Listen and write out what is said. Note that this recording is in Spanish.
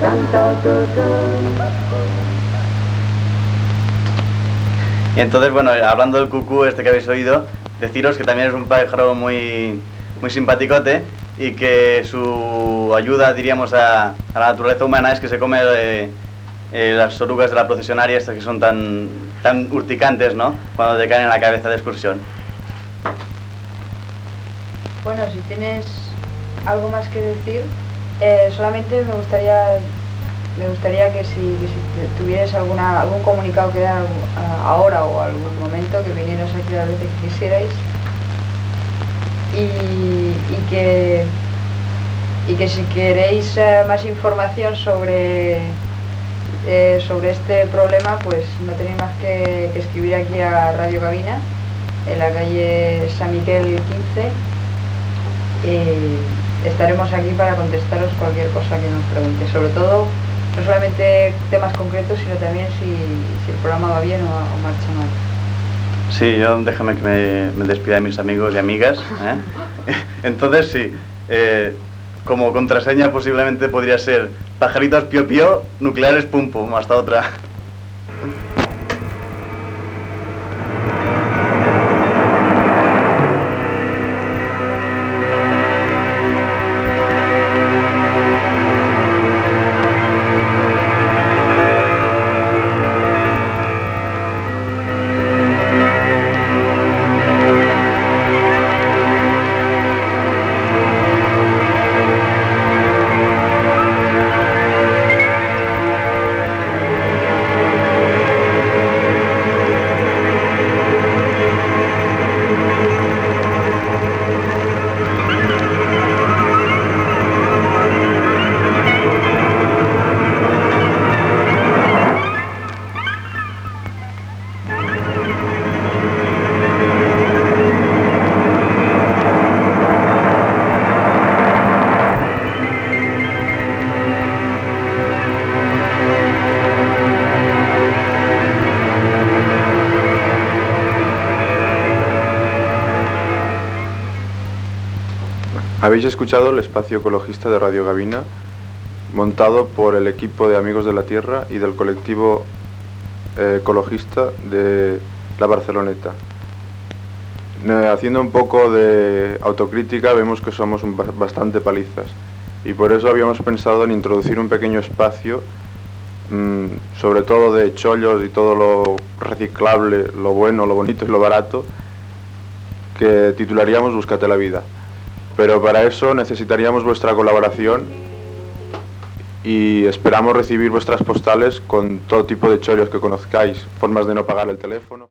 Y entonces, bueno, hablando del cucú este que habéis oído, deciros que también es un pájaro muy simpaticote y que su ayuda, diríamos, a la naturaleza humana es que se come las orugas de la procesionaria, estas que son tan urticantes, ¿no?, cuando te caen en la cabeza de excursión. Bueno, si tienes algo más que decir, solamente me gustaría que si tuvieras algún comunicado que dar ahora o algún momento, que vinieras aquí las veces que quisierais y que si queréis más información sobre este problema, pues no tenéis más que escribir aquí a Radio Gavina, en la calle San Miguel 15. Estaremos aquí para contestaros cualquier cosa que nos pregunte, sobre todo no solamente temas concretos, sino también si el programa va bien o marcha mal. Sí, déjame que me despida de mis amigos y amigas, ¿eh? Entonces sí, como contraseña posiblemente podría ser pajaritos pío pío, nucleares pum pum. Hasta otra. Habéis escuchado el espacio ecologista de Radio Gavina, montado por el equipo de Amigos de la Tierra y del colectivo ecologista de La Barceloneta. Haciendo un poco de autocrítica, vemos que somos bastante palizas y por eso habíamos pensado en introducir un pequeño espacio, sobre todo de chollos y todo lo reciclable, lo bueno, lo bonito y lo barato, que titularíamos Búscate la vida. Pero para eso necesitaríamos vuestra colaboración y esperamos recibir vuestras postales con todo tipo de chollos que conozcáis, formas de no pagar el teléfono.